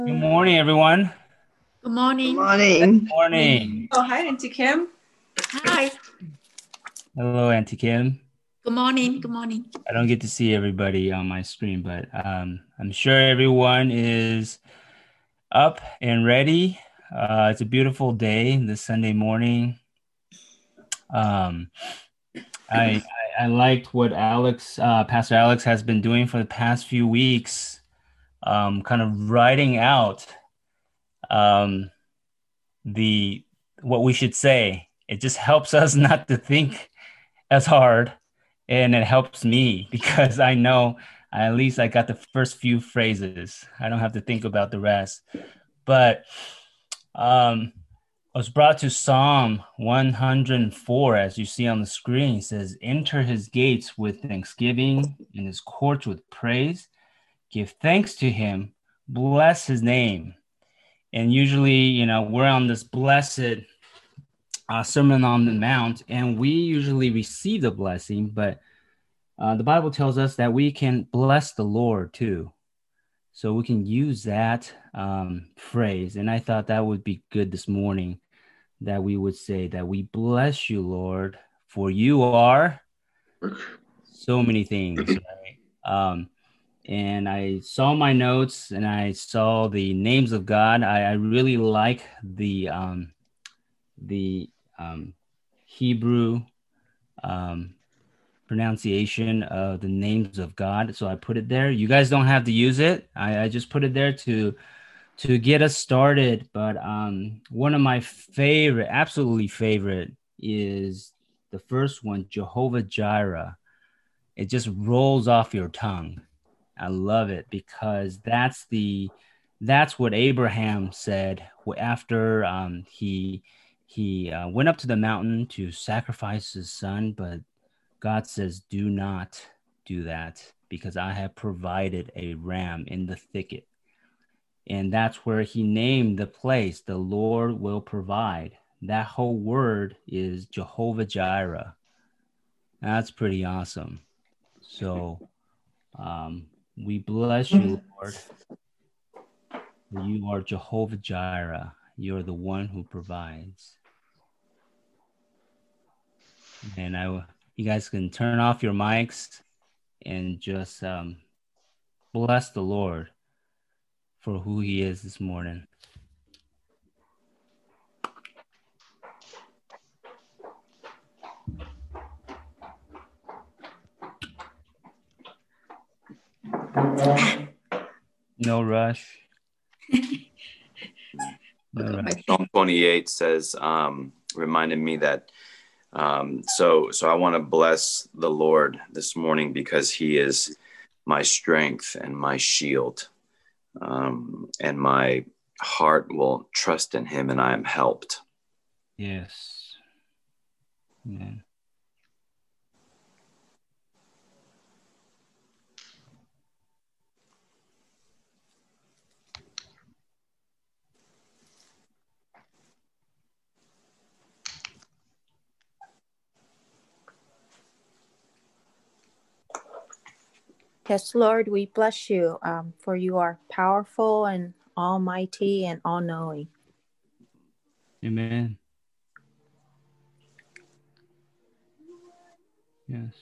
Good morning, everyone. Good morning. Good morning. Morning. Oh, hi, Auntie Kim. Hi. Hello, Auntie Kim. Good morning. Good morning. I don't get to see everybody on my screen, but I'm sure everyone is up and ready. It's a beautiful day this Sunday morning. Um, I liked what Pastor Alex has been doing for the past few weeks, kind of writing out um, the what we should say. It just helps us not to think as hard, and it helps me because I know at least I got the first few phrases. I don't have to think about the rest. But I was brought to Psalm 104, as you see on the screen. It says, enter his gates with thanksgiving and his courts with praise. Give thanks to him, bless his name. And usually, we're on this blessed Sermon on the Mount, and we usually receive the blessing, but the Bible tells us that we can bless the Lord too. So we can use that phrase. And I thought that would be good this morning, that we would say that we bless you, Lord, for you are so many things, right? And I saw my notes and I saw the names of God. I really like the Hebrew pronunciation of the names of God. So I put it there. You guys don't have to use it. I just put it there to get us started. But one of my favorite, absolutely favorite, is the first one, Jehovah Jireh. It just rolls off your tongue. I love it because that's what Abraham said after he went up to the mountain to sacrifice his son, but God says, do not do that because I have provided a ram in the thicket. And that's where he named the place, the Lord will provide. That whole word is Jehovah Jireh. That's pretty awesome. So we bless you, Lord. You are Jehovah Jireh. You're the one who provides. And you guys can turn off your mics and just bless the Lord for who he is this morning. No rush. No rush. Psalm 28 says, reminded me that, so I want to bless the Lord this morning because he is my strength and my shield. And my heart will trust in him and I am helped. Yes. Amen. Yes, Lord, we bless you, for you are powerful and almighty and all-knowing. Amen. Yes.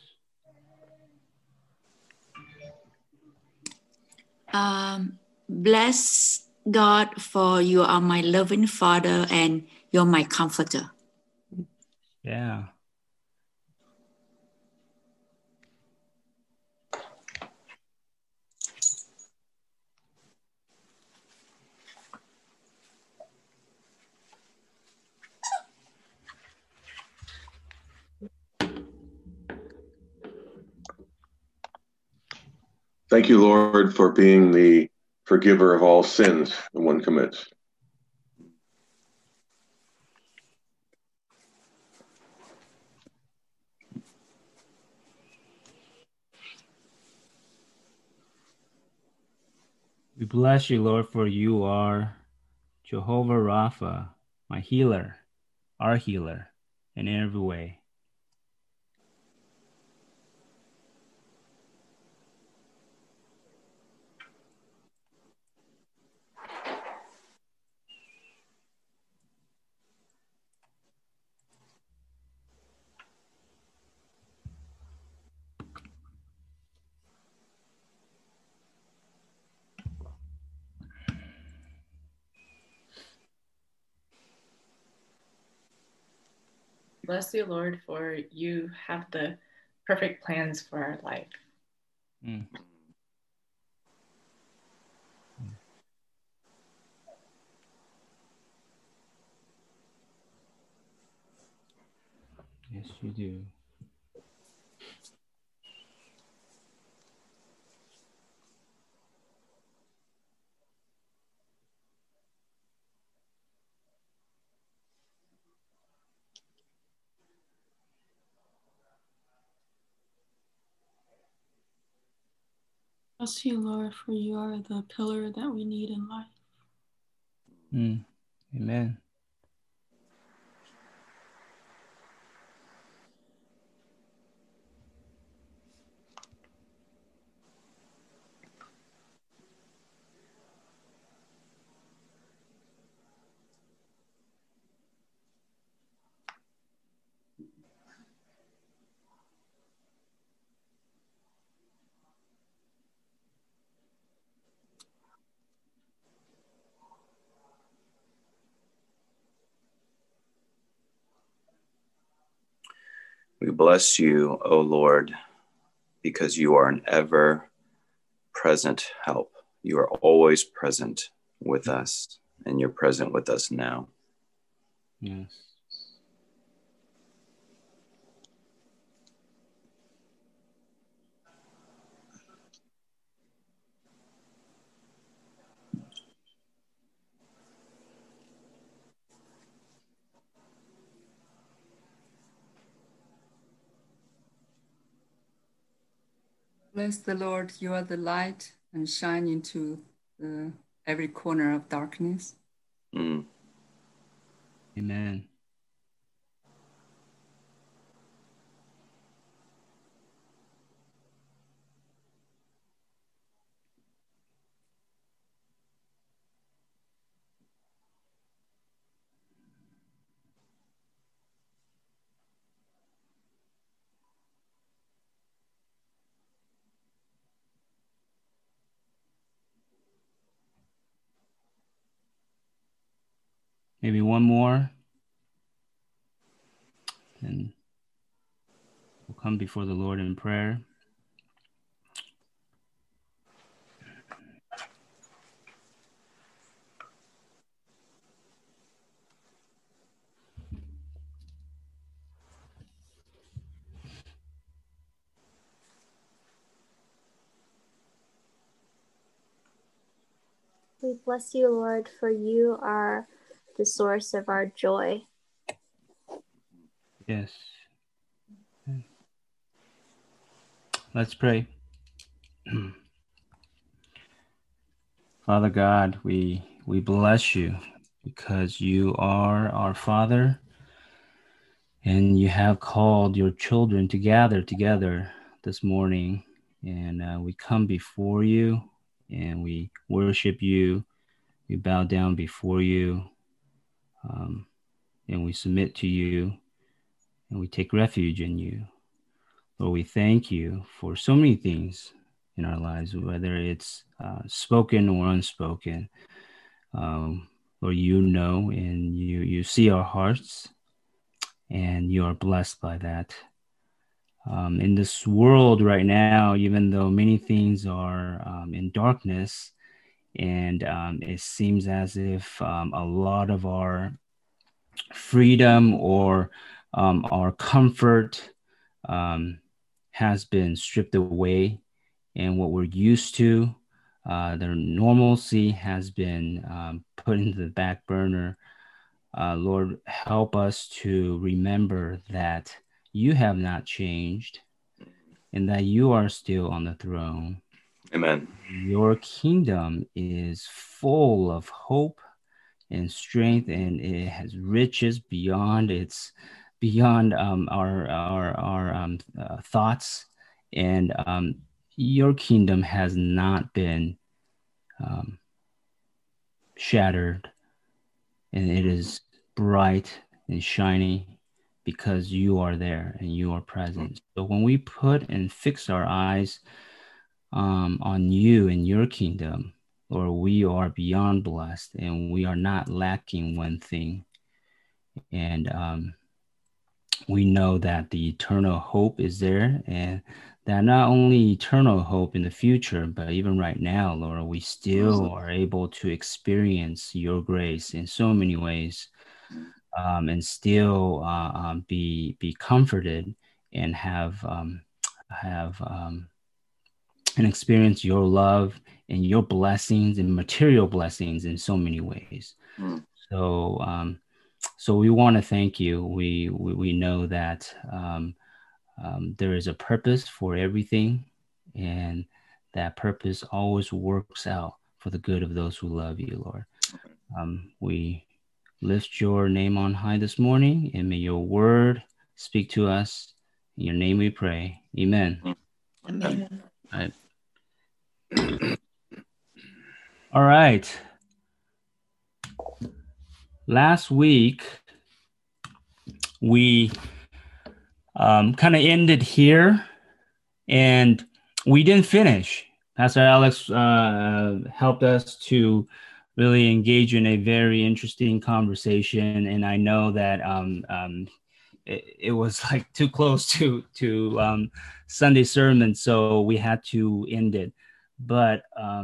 Bless God, for you are my loving Father and you're my comforter. Yeah. Thank you, Lord, for being the forgiver of all sins that one commits. We bless you, Lord, for you are Jehovah Rapha, my healer, our healer in every way. bless you, Lord, for you have the perfect plans for our life. Mm. Yes, you do. Bless you, Lord, for you are the pillar that we need in life. Amen. We bless you, O Lord, because you are an ever-present help. You are always present with us, and you're present with us now. Yes. Bless the Lord, you are the light and shine into every corner of darkness. Mm. Amen. Maybe one more, and we'll come before the Lord in prayer. We bless you, Lord, for you are the source of our joy. Yes. Let's pray. Father God, we bless you because you are our Father, and you have called your children to gather together this morning, and we come before you and we worship you. We bow down before you, and we submit to you, and we take refuge in you. Lord, we thank you for so many things in our lives, whether it's spoken or unspoken. Lord, you know, and you see our hearts, and you are blessed by that. In this world right now, even though many things are in darkness, and it seems as if a lot of our freedom or our comfort has been stripped away, and what we're used to, the normalcy has been put into the back burner. Lord, help us to remember that you have not changed and that you are still on the throne. Amen. Your kingdom is full of hope and strength, and it has riches beyond our thoughts, and your kingdom has not been shattered, and it is bright and shiny because you are there and you are present. So when we put and fix our eyes on you and your kingdom, Lord, we are beyond blessed, and we are not lacking one thing. And we know that the eternal hope is there, and that not only eternal hope in the future, but even right now, Lord, we still are able to experience your grace in so many ways, and still be comforted and have and experience your love and your blessings and material blessings in so many ways. So, so we want to thank you. We know that there is a purpose for everything, and that purpose always works out for the good of those who love you, Lord. We lift your name on high this morning, and may your word speak to us. In your name we pray. Amen. Amen. All right. All right. Last week, we kind of ended here, and we didn't finish. Pastor Alex helped us to really engage in a very interesting conversation, and I know that it was like too close to Sunday sermon, so we had to end it. But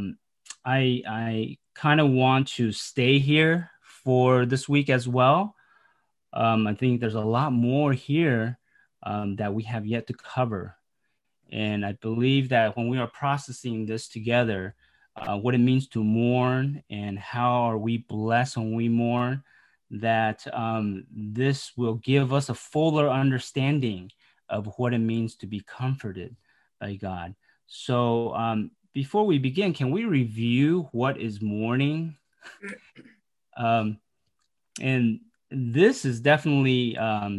I kind of want to stay here for this week as well. I think there's a lot more here that we have yet to cover. And I believe that when we are processing this together, what it means to mourn and how are we blessed when we mourn, that this will give us a fuller understanding of what it means to be comforted by God. So before we begin, can we review what is mourning? And this is definitely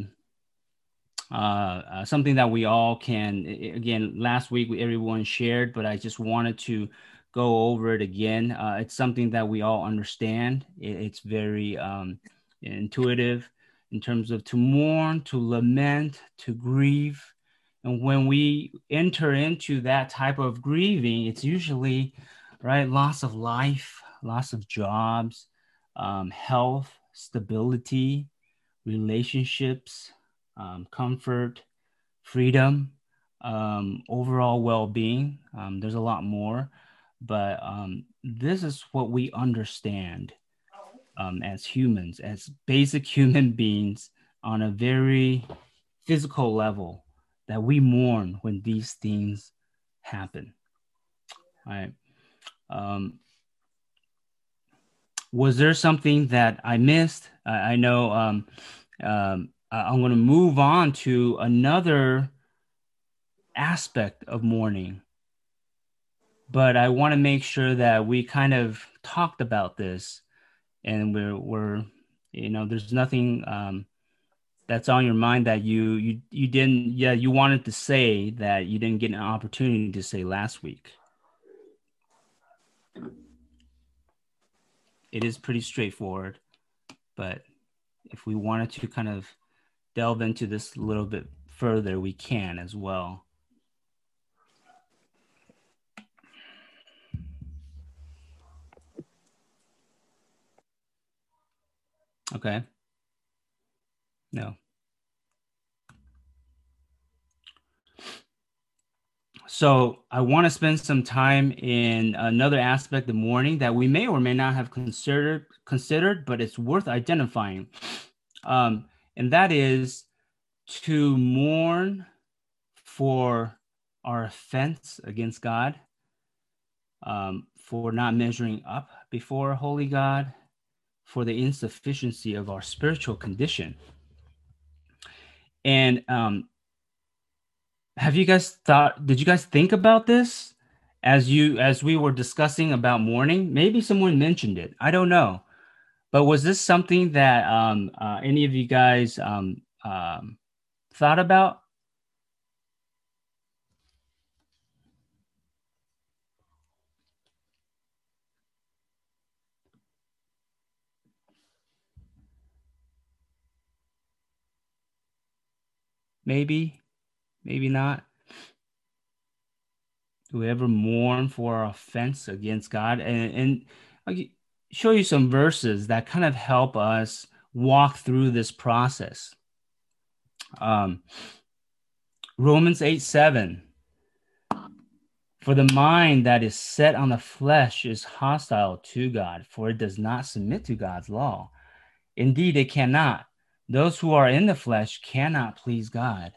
something that we all can, again, last week everyone shared, but I just wanted to go over it again. It's something that we all understand. It's very intuitive in terms of to mourn, to lament, to grieve. And when we enter into that type of grieving, it's usually, right, loss of life, loss of jobs, health, stability, relationships, comfort, freedom, overall well-being. There's a lot more, but this is what we understand as humans, as basic human beings on a very physical level, that we mourn when these things happen. All right. Was there something that I missed? I know I'm going to move on to another aspect of mourning, but I want to make sure that we kind of talked about this, and we're there's nothing that's on your mind that you didn't, you wanted to say that you didn't get an opportunity to say last week. It is pretty straightforward, but if we wanted to kind of delve into this a little bit further, we can as well. Okay. No. So I want to spend some time in another aspect of mourning that we may or may not have considered, but it's worth identifying. And that is to mourn for our offense against God, for not measuring up before a holy God, for the insufficiency of our spiritual condition. And did you guys think about this as we were discussing about mourning? Maybe someone mentioned it. I don't know. But was this something that any of you guys thought about? Maybe, maybe not. Do we ever mourn for our offense against God? And I'll show you some verses that kind of help us walk through this process. Romans 8:7. For the mind that is set on the flesh is hostile to God, for it does not submit to God's law. Indeed, it cannot. Those who are in the flesh cannot please God.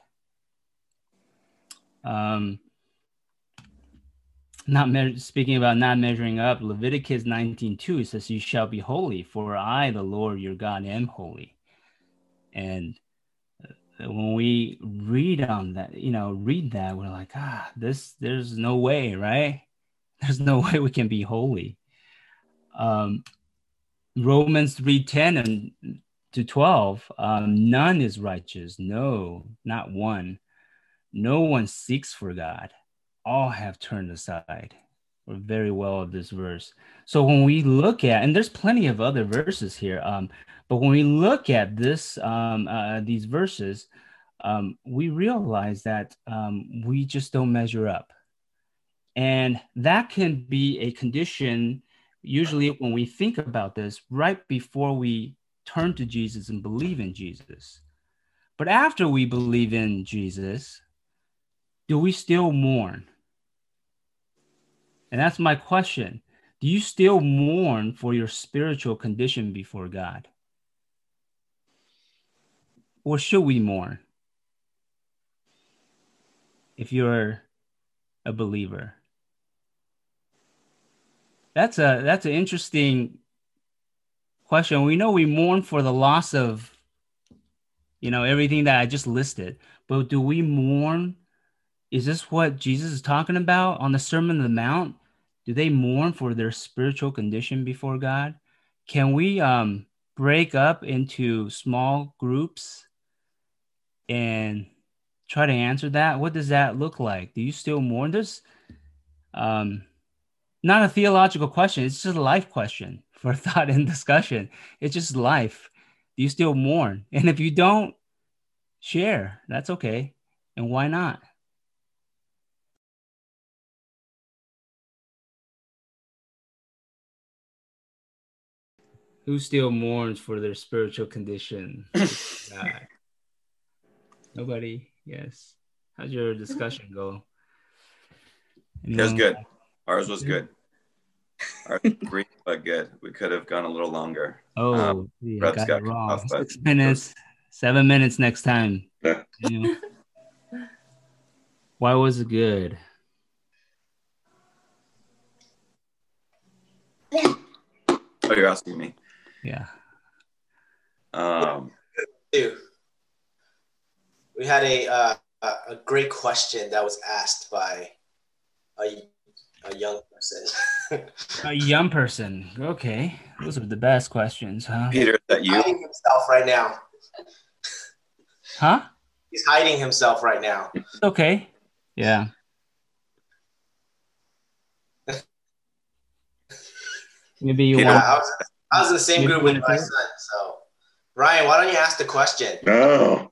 Speaking about not measuring up, Leviticus 19:2, it says, "You shall be holy, for I, the Lord your God, am holy." And when we read on that, read that, we're like, there's no way, right? There's no way we can be holy. Romans 3:10 and to 12, none is righteous. No, not one. No one seeks for God. All have turned aside. We're very well of this verse. So when we look at, and there's plenty of other verses here, but when we look at this, these verses, we realize that we just don't measure up. And that can be a condition, usually when we think about this, right before we turn to Jesus and believe in Jesus. But after we believe in Jesus, do we still mourn? And that's my question. Do you still mourn for your spiritual condition before God? Or should we mourn if you're a believer? That's an interesting question. We know we mourn for the loss of, everything that I just listed, but do we mourn? Is this what Jesus is talking about on the Sermon on the Mount? Do they mourn for their spiritual condition before God? Can we break up into small groups and try to answer that? What does that look like? Do you still mourn? There's not a theological question. It's just a life question for thought and discussion. It's just life. Do you still mourn? And if you don't, share. That's okay. And why not? Who still mourns for their spiritual condition? God. Nobody? Yes. How'd your discussion go? It was good. Ours was good. Ours was brief, but good. We could have gone a little longer. I got it wrong. 6 minutes, 7 minutes next time. Yeah. Why was it good? Oh, you're asking me? Yeah. We had a great question that was asked by a young person. A young person. Okay. Those are the best questions, huh? Peter, is that you? He's hiding himself right now. Huh? He's hiding himself right now. Okay. Yeah. Maybe you want. I was in the same group with my son. So, Ryan, why don't you ask the question? No.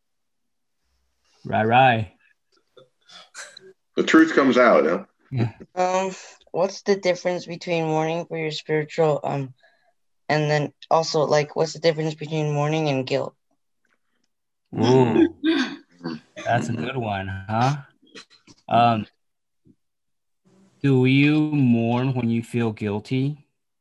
Right. The truth comes out, huh? Yeah. What's the difference between mourning for your spiritual and then also what's the difference between mourning and guilt? Ooh. That's a good one, huh? Do you mourn when you feel guilty?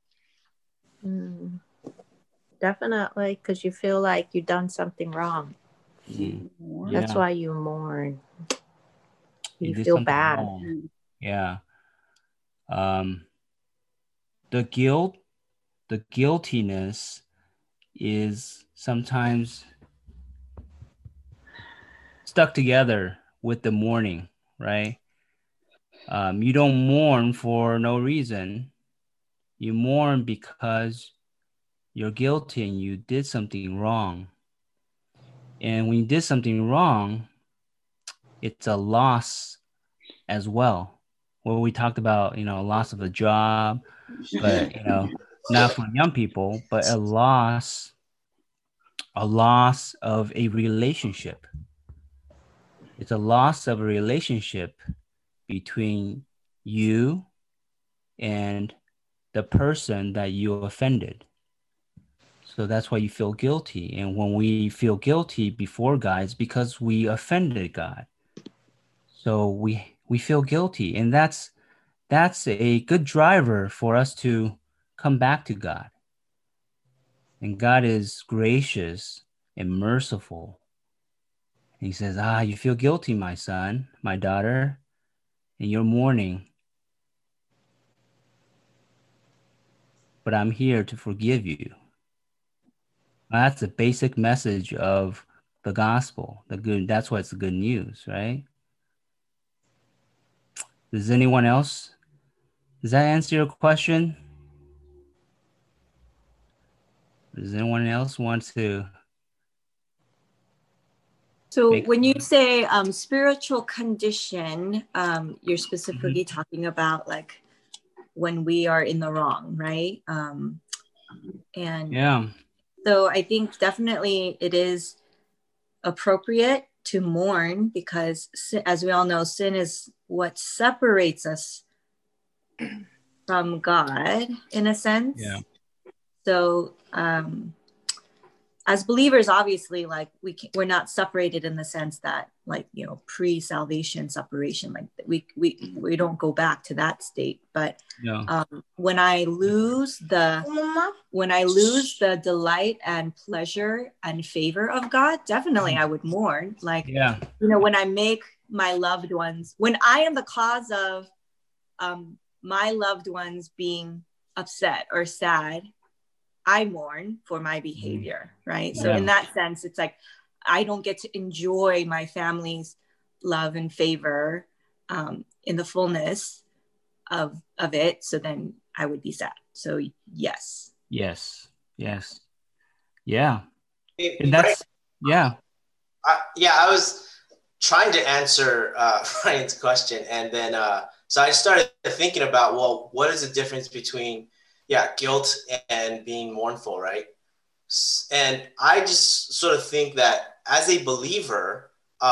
Definitely, because you feel like you've done something wrong. That's why you mourn. You feel bad. Wrong. Yeah. The guiltiness is sometimes stuck together with the mourning, right? You don't mourn for no reason. You mourn because you're guilty and you did something wrong. And when you did something wrong, it's a loss as well. Well, we talked about, loss of a job, but, not for young people, but a loss of a relationship. It's a loss of a relationship between you and the person that you offended. So that's why you feel guilty. And when we feel guilty before God, it's because we offended God. So we feel guilty, and that's a good driver for us to come back to God. And God is gracious and merciful. And he says, you feel guilty, my son, my daughter, and you're mourning. But I'm here to forgive you. That's the basic message of the gospel. That's why it's the good news, right? Does anyone else? Does that answer your question? Does anyone else want to? So when you say spiritual condition, you're specifically talking about like when we are in the wrong, right? And yeah. So I think definitely it is appropriate to mourn because, as we all know, sin is what separates us from God in a sense. Yeah. So as believers, obviously, like we're not separated in the sense that, like, you know, pre-salvation separation, like we don't go back to that state. But when I lose the delight and pleasure and favor of God, definitely I would mourn. Like, you know, when I make my loved ones, when I am the cause of my loved ones being upset or sad, I mourn for my behavior, right? So in that sense, it's like I don't get to enjoy my family's love and favor in the fullness of it. So then I would be sad. So yes. Yeah. And that's I was trying to answer Ryan's question, and then so I started thinking about, well, what is the difference between guilt and being mournful, right? And I just sort of think that as a believer,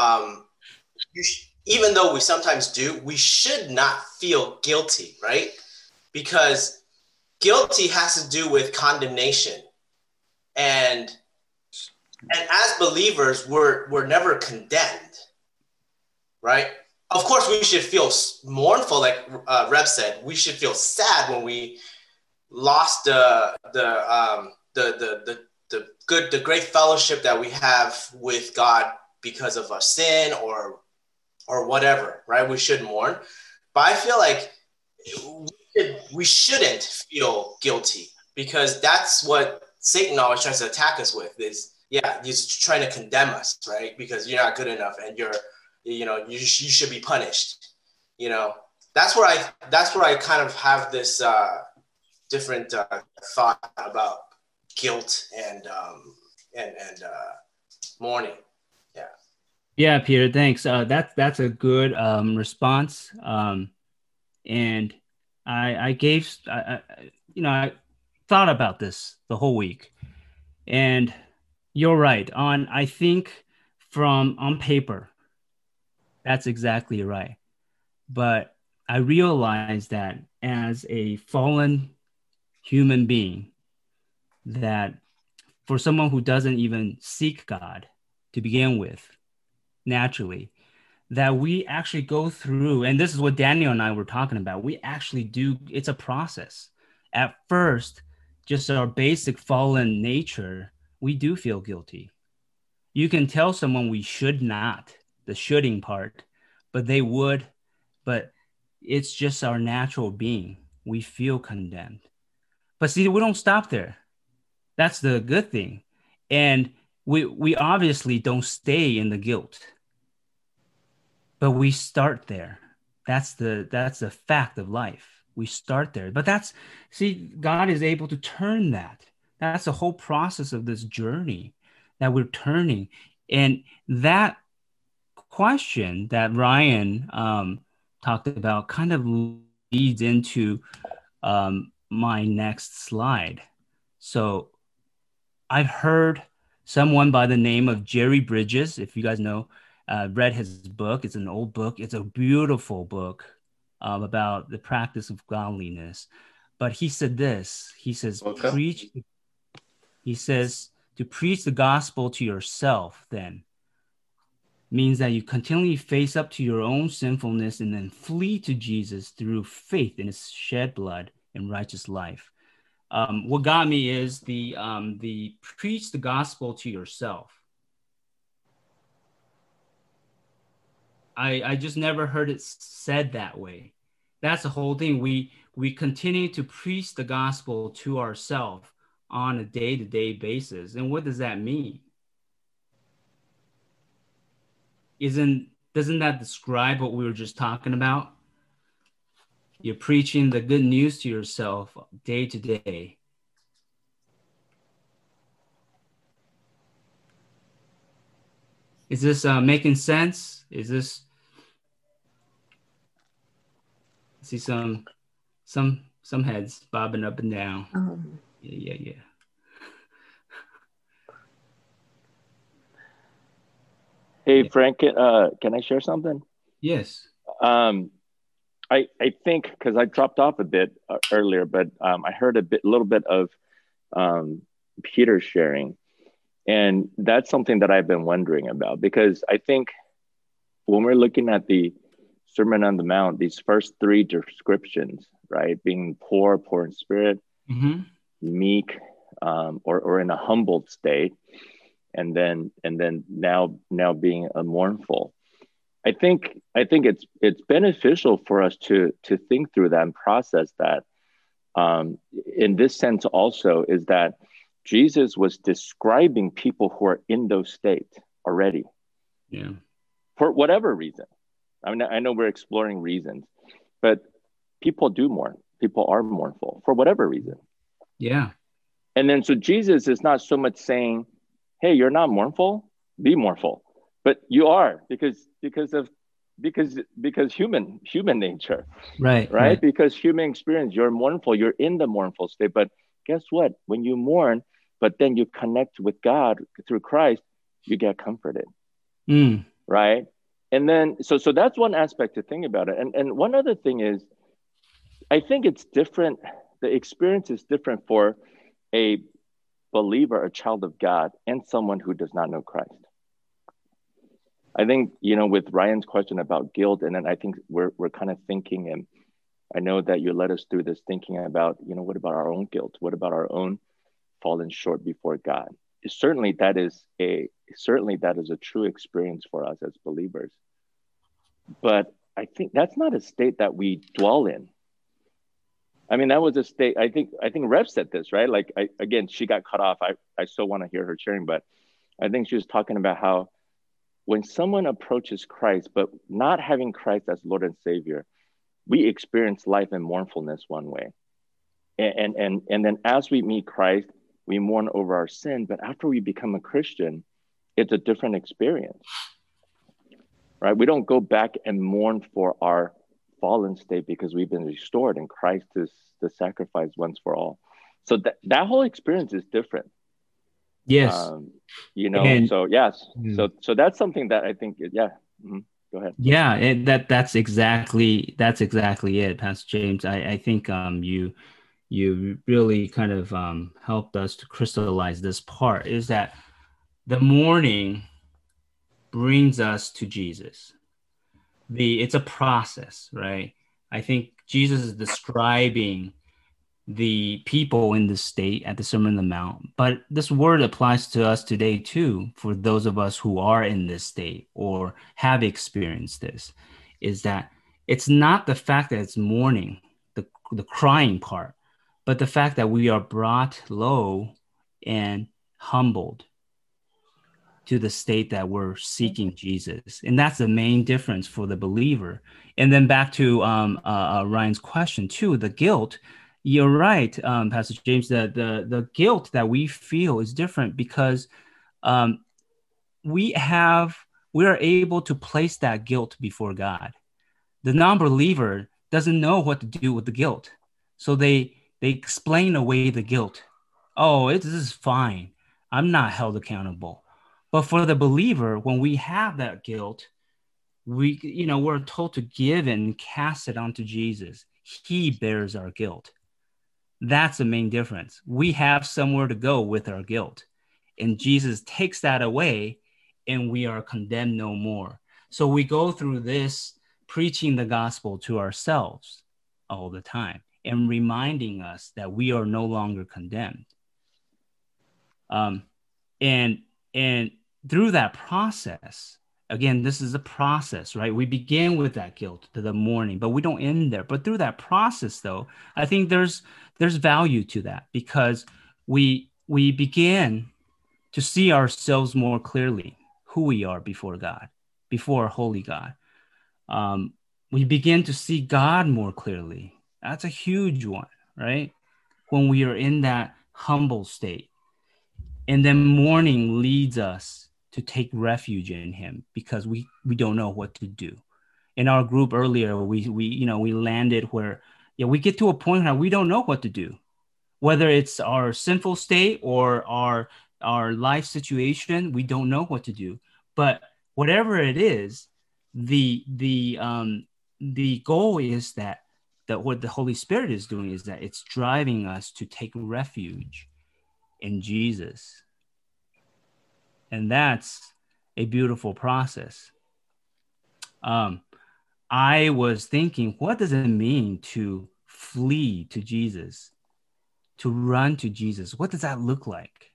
even though we sometimes do, we should not feel guilty, right? Because guilty has to do with condemnation. And as believers, we're never condemned, right? Of course, we should feel mournful, like Rev said. We should feel sad when we lost the great fellowship that we have with God because of our sin or whatever, right? We should mourn, but I feel like we shouldn't feel guilty, because that's what Satan always tries to attack us with. He's trying to condemn us, right? Because you're not good enough and you should be punished. You know, that's where I kind of have this different thought about guilt and mourning. Yeah, Peter, thanks. That's a good response. And I thought about this the whole week, and you're right. I think on paper, that's exactly right. But I realized that as a fallen human being, that for someone who doesn't even seek God to begin with, naturally, that we actually go through, and this is what Daniel and I were talking about, we actually do, it's a process. At first, just our basic fallen nature, we do feel guilty. You can tell someone we should not, the shoulding part, but they would, but it's just our natural being. We feel condemned. But see, we don't stop there. That's the good thing. And we obviously don't stay in the guilt, but we start there. That's the fact of life. We start there. But God is able to turn that. That's the whole process of this journey that we're turning. And that question that Ryan talked about kind of leads into my next slide. So I've heard someone by the name of Jerry Bridges, if you guys know, read his book. It's an old book. It's a beautiful book about the practice of godliness. But he said this. He says, preach. He says to preach the gospel to yourself then means that you continually face up to your own sinfulness and then flee to Jesus through faith in his shed blood and righteous life. What got me is the preach the gospel to yourself. I just never heard it said that way. That's the whole thing. We continue to preach the gospel to ourselves on a day-to-day basis. And what does that mean? Doesn't that describe what we were just talking about? You're preaching the good news to yourself day to day. Is this making sense? Is this? I see some heads bobbing up and down. Yeah. Hey, Frank, can I share something? Yes. I think, because I dropped off a bit earlier, but I heard a little bit of Peter sharing. And that's something that I've been wondering about, because I think when we're looking at the Sermon on the Mount, these first three descriptions, right? Being poor in spirit, meek, or in a humbled state, and then now being a mournful. I think it's beneficial for us to think through that and process that. In this sense also is that Jesus was describing people who are in those states already. Yeah. For whatever reason. I mean, I know we're exploring reasons, but people do mourn. People are mournful for whatever reason. Yeah. And then so Jesus is not so much saying, hey, you're not mournful, be mournful. But you are because human nature. Right. Because human experience, you're mournful, you're in the mournful state. But guess what? When you mourn, but then you connect with God through Christ, you get comforted. Right. And then so that's one aspect to think about it. And one other thing is, I think it's different. The experience is different for a believer, a child of God, and someone who does not know Christ. I think, with Ryan's question about guilt, and then I think we're kind of thinking, and I know that you led us through this thinking about, what about our own guilt? What about our own falling short before God? Certainly that is a true experience for us as believers. But I think that's not a state that we dwell in. I mean, that was a state, I think Rev said this, right? Like, again, she got cut off. I still want to hear her sharing, but I think she was talking about how when someone approaches Christ, but not having Christ as Lord and Savior, we experience life in mournfulness one way. And then as we meet Christ, we mourn over our sin, but after we become a Christian, it's a different experience, right? We don't go back and mourn for our fallen state because we've been restored and Christ is the sacrifice once for all. So that whole experience is different. Yes. So yes. So that's something that I think, go ahead. Yeah, that's exactly it, Pastor James. I think you really kind of helped us to crystallize this part, is that the mourning brings us to Jesus. It's a process, right? I think Jesus is describing the people in this state at the Sermon on the Mount, but this word applies to us today too, for those of us who are in this state or have experienced this, is that it's not the fact that it's mourning, the crying part, but the fact that we are brought low and humbled to the state that we're seeking Jesus. And that's the main difference for the believer. And then back to Ryan's question too, the guilt. You're right, Pastor James, the guilt that we feel is different because we are able to place that guilt before God. The non-believer doesn't know what to do with the guilt. So they explain away the guilt. Oh, this is fine. I'm not held accountable. But for the believer, when we have that guilt, we're told to give and cast it onto Jesus. He bears our guilt. That's the main difference. We have somewhere to go with our guilt, and Jesus takes that away, and we are condemned no more. So we go through this preaching the gospel to ourselves all the time and reminding us that we are no longer condemned. And through that process, again, this is a process, right? We begin with that guilt to the mourning, but we don't end there. But through that process, though, I think there's value to that, because we begin to see ourselves more clearly, who we are before God, before a holy God. We begin to see God more clearly. That's a huge one, right? When we are in that humble state. And then mourning leads us to take refuge in him, because we don't know what to do. In our group earlier, we landed where we get to a point where we don't know what to do, whether it's our sinful state or our life situation. We don't know what to do. But whatever it is, the goal is that what the Holy Spirit is doing is that it's driving us to take refuge in Jesus. And that's a beautiful process. I was thinking, what does it mean to flee to Jesus, to run to Jesus? What does that look like?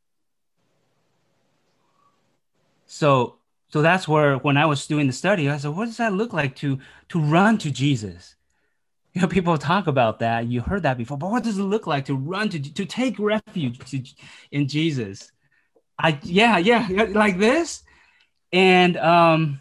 So that's where, when I was doing the study, I said, what does that look like to run to Jesus? You know, people talk about that. You heard that before, but what does it look like to run to take refuge in Jesus? Like this. And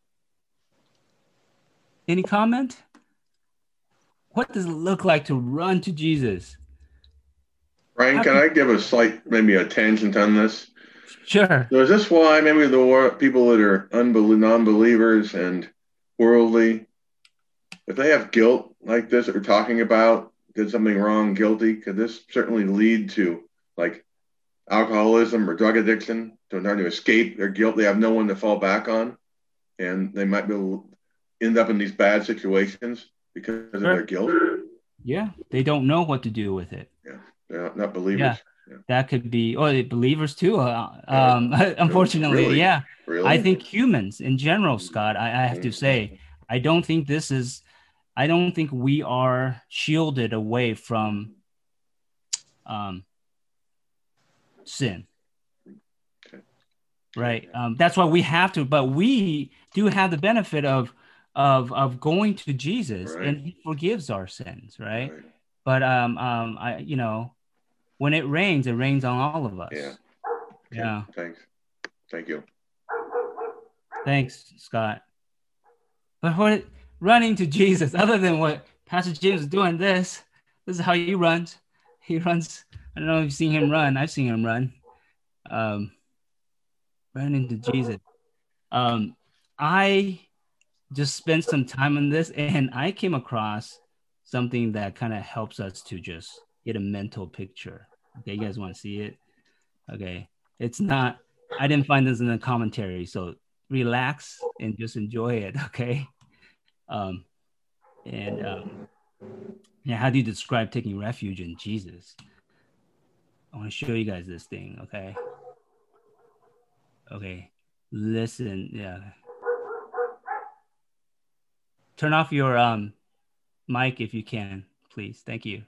any comment? What does it look like to run to Jesus? Ryan, can I give a slight, maybe a tangent on this? Sure. So is this why maybe the people that are non-believers and worldly, if they have guilt like this that we're talking about, did something wrong, guilty, could this certainly lead to like alcoholism or drug addiction, to trying to escape their guilt? They have no one to fall back on, and they might be able to end up in these bad situations because of their guilt. Yeah, they don't know what to do with it. Yeah, they're not believers. Yeah. That could be, believers too. Unfortunately, really? Yeah. Really? I think humans in general, Scott, I have to say, I don't think we are shielded away from sin. Okay. Right. That's why we have to, but we do have the benefit of going to Jesus, right, and he forgives our sins. Right. But when it rains on all of us. Yeah. Okay. Yeah. Thanks. Thank you. Thanks, Scott. But what running to Jesus, other than what Pastor James is doing, this is how he runs. He runs. I don't know if you've seen him run. I've seen him run. Running to Jesus. I just spent some time on this, and I came across something that kind of helps us to just get a mental picture. Okay, you guys want to see it? Okay, it's not, I didn't find this in the commentary, so relax and just enjoy it. Okay. How do you describe taking refuge in Jesus? I want to show you guys this thing. Okay, listen. Yeah, turn off your mic if you can, please. Thank you.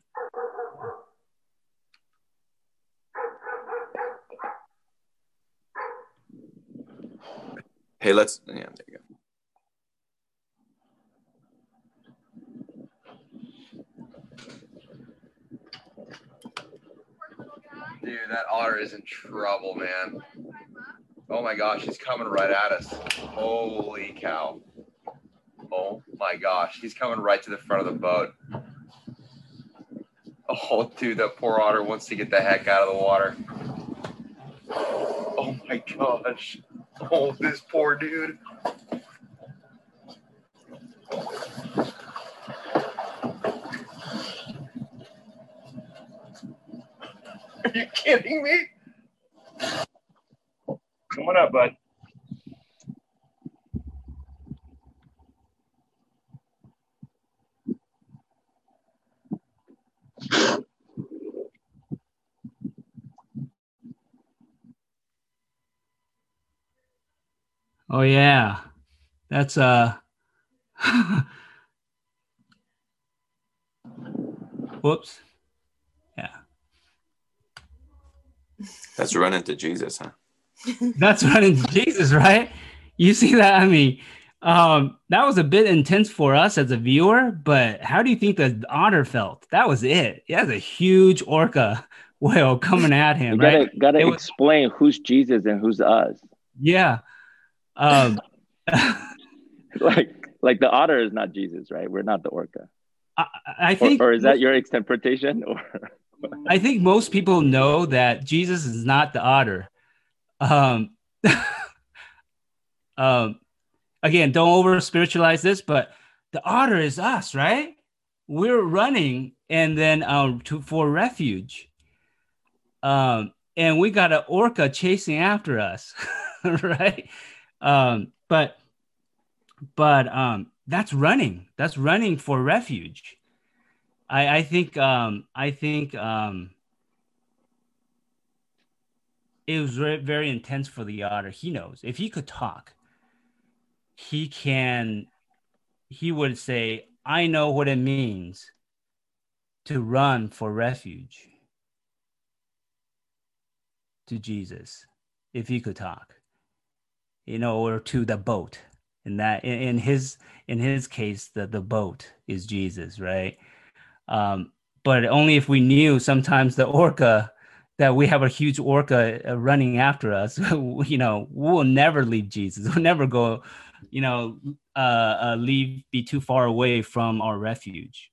Hey, there you go. Dude, that otter is in trouble, man. Oh my gosh, he's coming right at us. Holy cow. Oh my gosh, he's coming right to the front of the boat. Oh, dude, that poor otter wants to get the heck out of the water. Oh my gosh. Oh, this poor dude. Are you kidding me? Come on up, bud. Oh yeah, that's whoops. Yeah. That's running to Jesus, huh? That's running to Jesus, right? You see that? I mean, that was a bit intense for us as a viewer, but how do you think the otter felt? That was it. He has a huge orca whale coming at him, You right? gotta explain who's Jesus and who's us. Yeah. Like the otter is not Jesus, right? We're not the orca. I think, or is that your interpretation? Or I think most people know that Jesus is not the otter. Again, don't over spiritualize this, but the otter is us, right? We're running and then for refuge. And we got an orca chasing after us, right? But that's running. That's running for refuge. I think it was very, very intense for the otter. He knows if he could talk, he would say, I know what it means to run for refuge to Jesus, if he could talk, or to the boat. And that in his case, the boat is Jesus, right? But only if we knew sometimes the orca, that we have a huge orca running after us, we'll never leave Jesus. We'll never go, be too far away from our refuge.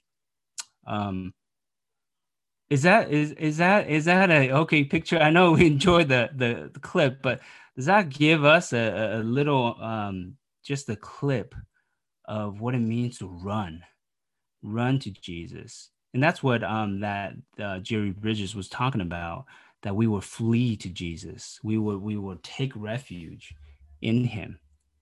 Is that a okay picture? I know we enjoyed the clip, but does that give us a little just a clip of what it means to run to Jesus? And that's what Jerry Bridges was talking about, that we will flee to Jesus. We will take refuge in him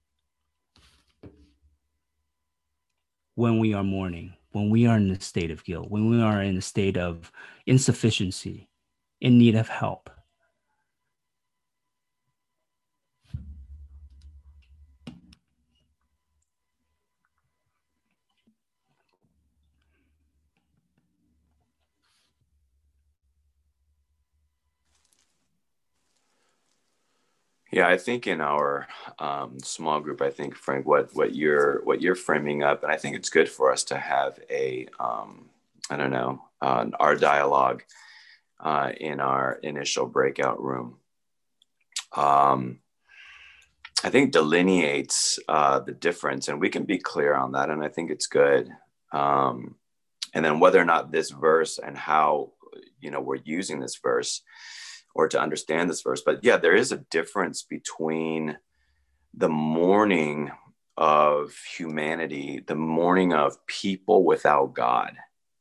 when we are mourning, when we are in a state of guilt, when we are in a state of insufficiency, in need of help. Yeah, I think in our small group, I think, Frank, what you're framing up, and I think it's good for us to have our dialogue in our initial breakout room. I think delineates the difference, and we can be clear on that, and I think it's good. And then whether or not this verse and how we're using this verse, or to understand this verse. But yeah, there is a difference between the mourning of humanity, the mourning of people without God.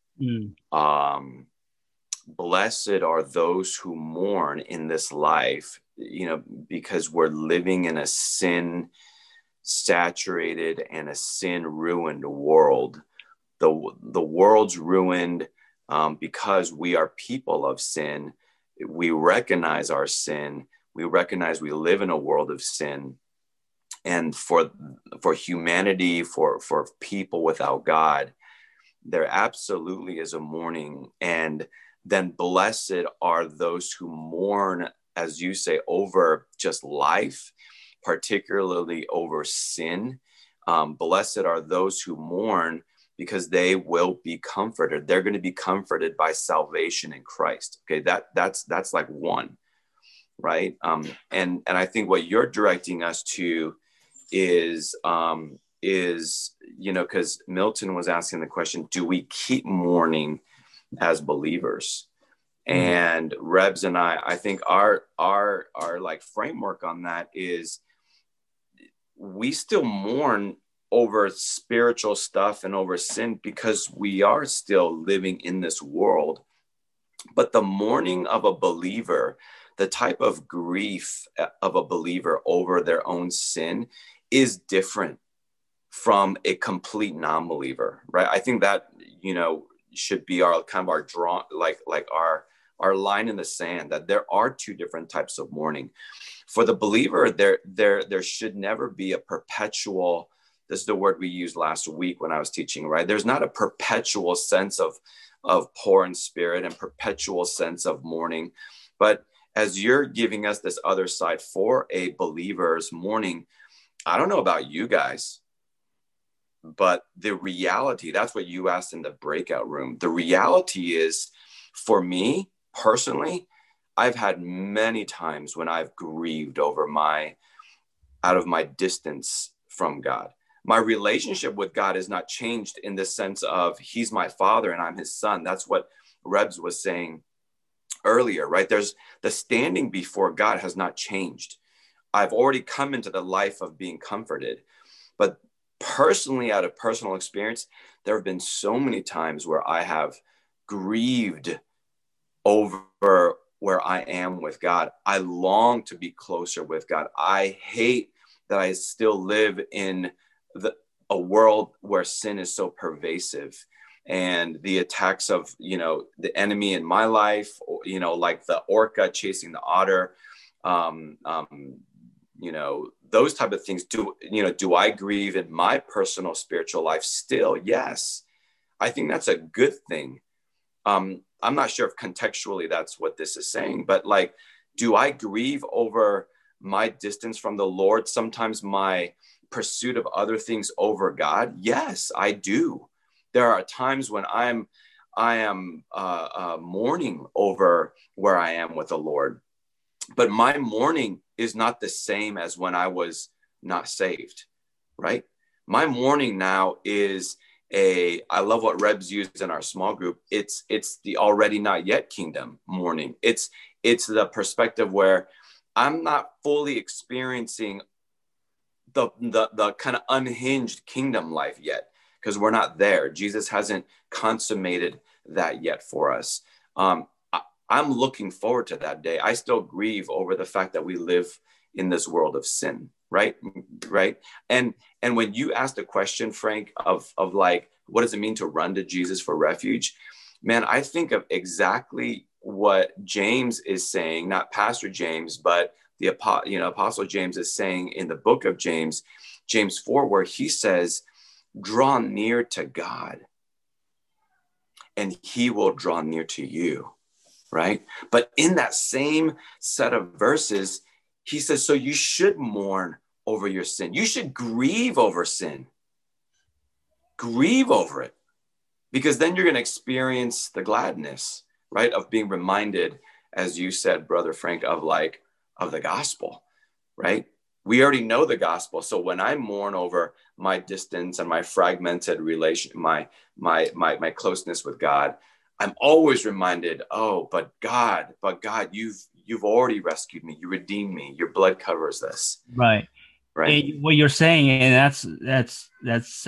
Blessed are those who mourn in this life, because we're living in a sin saturated and a sin ruined world. The world's ruined because we are people of sin. We recognize our sin. We recognize we live in a world of sin. And for humanity, for people without God, there absolutely is a mourning. And then blessed are those who mourn, as you say, over just life, particularly over sin. Blessed are those who mourn, because they will be comforted. They're going to be comforted by salvation in Christ. Okay, that's like one, right? And I think what you're directing us to is because Milton was asking the question, do we keep mourning as believers? And Rebs and I think our like framework on that is we still mourn over spiritual stuff and over sin because we are still living in this world. But the mourning of a believer, the type of grief of a believer over their own sin, is different from a complete non-believer, right? I think that, should be our kind of our draw, like our line in the sand, that there are two different types of mourning. For the believer, there should never be a perpetual, this is the word we used last week when I was teaching, right? There's not a perpetual sense of poor in spirit and perpetual sense of mourning. But as you're giving us this other side for a believer's mourning, I don't know about you guys, but the reality, that's what you asked in the breakout room. The reality is, for me personally, I've had many times when I've grieved over out of my distance from God. My relationship with God is not changed in the sense of he's my father and I'm his son. That's what Rebs was saying earlier, right? There's the standing before God has not changed. I've already come into the life of being comforted. But personally, out of personal experience, there have been so many times where I have grieved over where I am with God. I long to be closer with God. I hate that I still live in a world where sin is so pervasive, and the attacks of, the enemy in my life, like the orca chasing the otter, those type of things. Do I grieve in my personal spiritual life still? Yes. I think that's a good thing. I'm not sure if contextually that's what this is saying, but like, do I grieve over my distance from the Lord? Sometimes my pursuit of other things over God? Yes, I do. There are times when I am mourning over where I am with the Lord, but my mourning is not the same as when I was not saved, right? My mourning now is I love what Rebs used in our small group. It's the already not yet kingdom mourning. It's the perspective where I'm not fully experiencing the kind of unhinged kingdom life yet, because we're not there. Jesus hasn't consummated that yet for us. I'm looking forward to that day. I still grieve over the fact that we live in this world of sin, right? And when you asked the question, Frank, of like, what does it mean to run to Jesus for refuge? Man, I think of exactly what James is saying, not Pastor James, but the Apostle James is saying in the book of James 4, where he says, draw near to God and he will draw near to you, right? But in that same set of verses, he says, so you should mourn over your sin. You should grieve over sin. Grieve over it, because then you're going to experience the gladness, right, of being reminded, as you said, Brother Frank, of the gospel, right? We already know the gospel. So when I mourn over my distance and my fragmented relation, my closeness with God, I'm always reminded, but God, you've already rescued me. You redeemed me. Your blood covers this. Right. And what you're saying, and that's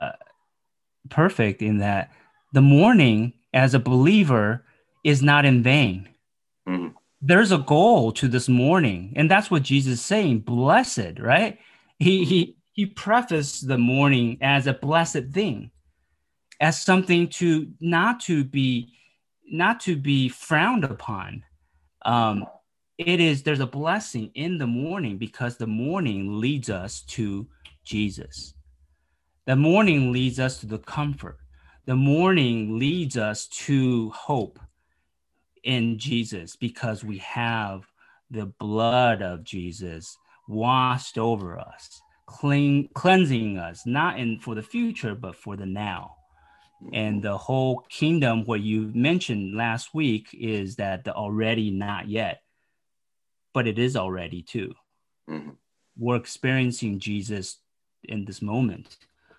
perfect, in that the mourning as a believer is not in vain. Mm-hmm. There's a goal to this mourning, and that's what Jesus is saying. Blessed, right? He prefaced the mourning as a blessed thing, as something not to be frowned upon. There's a blessing in the mourning, because the mourning leads us to Jesus. The mourning leads us to the comfort. The mourning leads us to hope in Jesus, because we have the blood of Jesus washed over us, cleansing us, not for the future, but for the now. And the whole kingdom, what you mentioned last week, is that the already not yet, but it is already too. Mm-hmm. We're experiencing Jesus in this moment.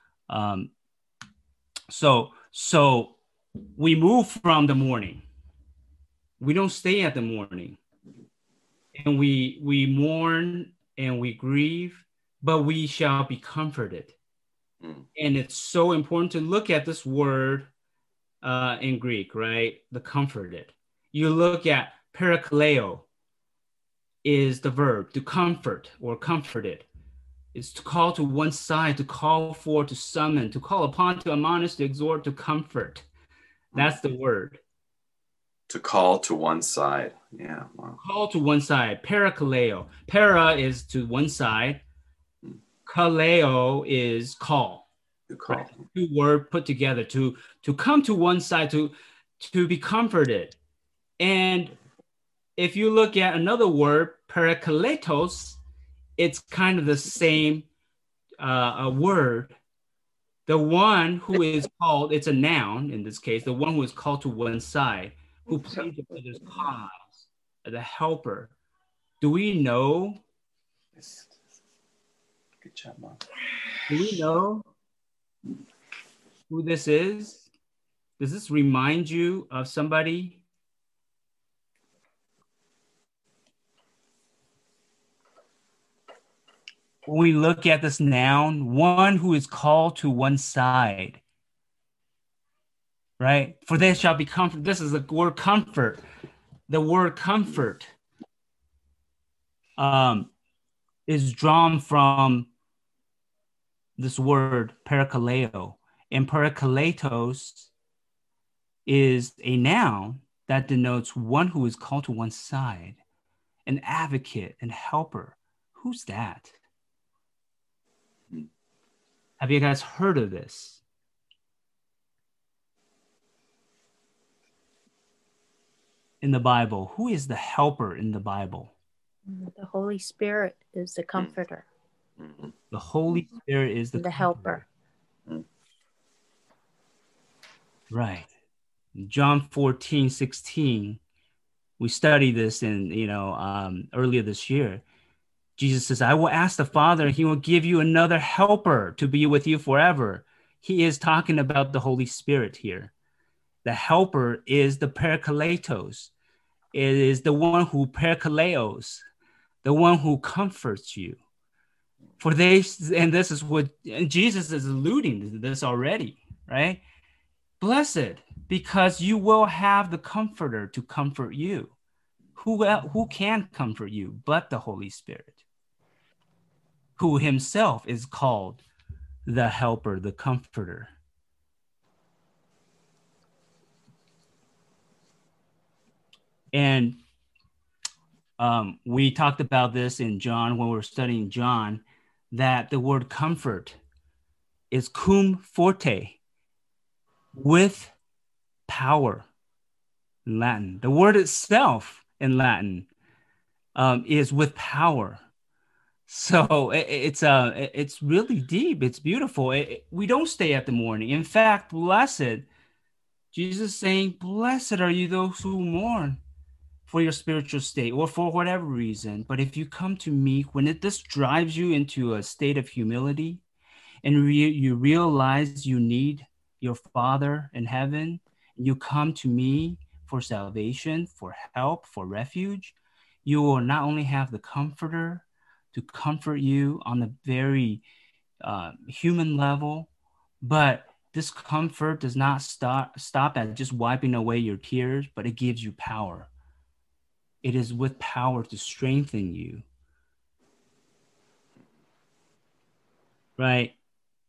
So we move from the mourning. We don't stay at the mourning, and we mourn and we grieve, but we shall be comforted. Mm. And it's so important to look at this word in Greek, right? The comforted. You look at parakaleo is the verb to comfort or comforted. It's to call to one side, to call for, to summon, to call upon, to admonish, to exhort, to comfort. That's the word. To call to one side. Yeah. Wow. Call to one side. Parakaleo. Para is to one side. Kaleo is call. To call. Right? Two words put together to come to one side, to be comforted. And if you look at another word, parakletos, it's kind of the same word. The one who is called, it's a noun in this case, the one who is called to one side, who pleads the other's cause, the helper. Do we know? Good job, Mom. Do we know who this is? Does this remind you of somebody? When we look at this noun, one who is called to one side, right? For they shall be comfort. This is the word comfort. The word comfort is drawn from this word parakaleo. And parakaletos is a noun that denotes one who is called to one side, an advocate and helper. Who's that? Have you guys heard of this? In the Bible, who is the helper in the Bible? The Holy Spirit is the comforter. The Holy Spirit is the helper. Right. John 14:16. We studied this in earlier this year. Jesus says, I will ask the Father, and he will give you another helper to be with you forever. He is talking about the Holy Spirit here. The helper is the parakletos. It is the one who parakaleos, the one who comforts you. And this is what and Jesus is alluding to this already, right? Blessed, because you will have the comforter to comfort you. Who can comfort you but the Holy Spirit, who himself is called the helper, the comforter. And we talked about this in John when we were studying John, that the word comfort is cum forte, with power in Latin. The word itself in Latin is with power. So it's really deep. It's beautiful. We don't stay at the morning. In fact, blessed, Jesus is saying, blessed are you those who mourn for your spiritual state or for whatever reason. But if you come to me, when this drives you into a state of humility and you realize you need your Father in heaven, you come to me for salvation, for help, for refuge, you will not only have the comforter to comfort you on the very human level, but this comfort does not stop at just wiping away your tears, but it gives you power. It is with power to strengthen you. Right?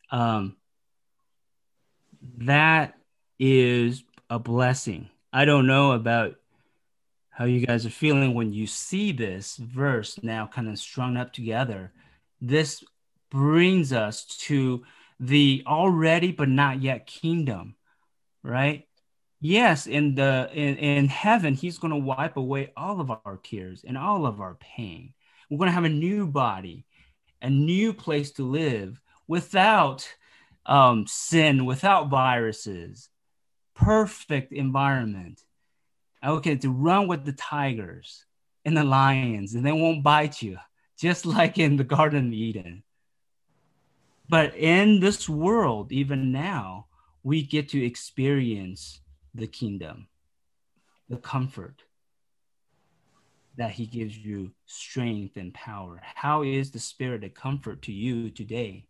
That is a blessing. I don't know about how you guys are feeling when you see this verse now kind of strung up together. This brings us to the already but not yet kingdom, right? Yes, in heaven, he's going to wipe away all of our tears and all of our pain. We're going to have a new body, a new place to live without sin, without viruses, perfect environment. Okay, to run with the tigers and the lions, and they won't bite you, just like in the Garden of Eden. But in this world, even now, we get to experience the kingdom, the comfort that he gives you, strength and power. How is the Spirit a comfort to you today?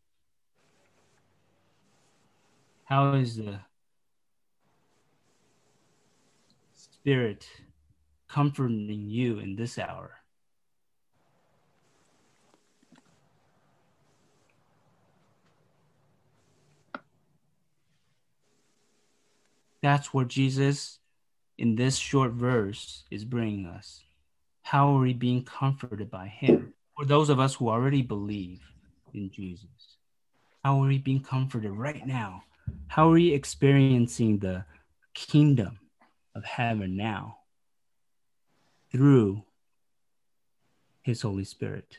How is the Spirit comforting you in this hour? That's where Jesus in this short verse is bringing us. How are we being comforted by him? For those of us who already believe in Jesus, how are we being comforted right now? How are we experiencing the kingdom of heaven now through his Holy Spirit?